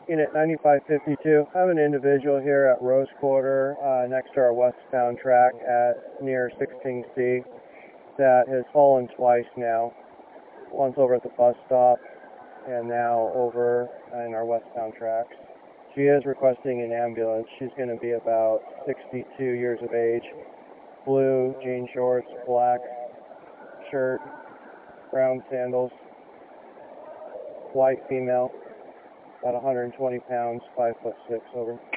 Unit 9552. I have an individual here at Rose Quarter, next to our westbound track at near 16C, that has fallen twice now. Once over at the bus stop, and now over in our westbound tracks. She is requesting an ambulance. She's going to be about 62 years of age. Blue jean shorts, black shirt, brown sandals, white female, about 120 pounds, 5'6", over.